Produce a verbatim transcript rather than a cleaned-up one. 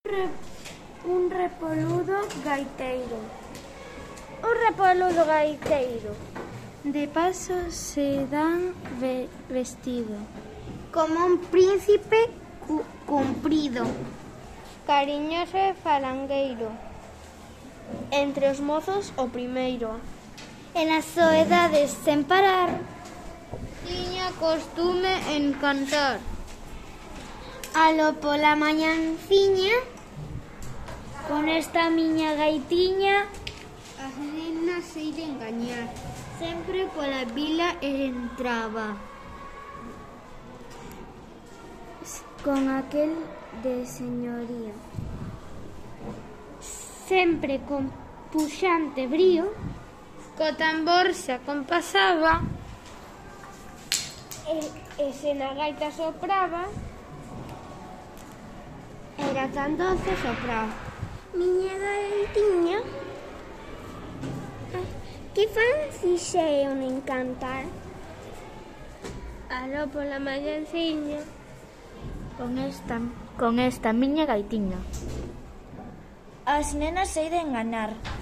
Re- un repoludo gaiteiro. Un repoludo gaiteiro. De paso se dan ve- vestido. Como un príncipe cu- cumprido. Cariñoso e falangueiro. Entre os mozos o primeiro. En as soedades sen parar. Tiña costume en cantar. Alo pola mañanciña. Con esta miña gaitiña As nenas sei de engañar. Sempre pola vila entraba. con aquel de señoría. Sempre con puxante brío, Co tambor se acompasaba. e, e se na gaita sopraba, Era tan doce soprar. Miña gaitiña. Que fan fixeron en cantar? Aló pola mañanciña. Con esta, con esta miña gaitiña. as nenas sei de enganar.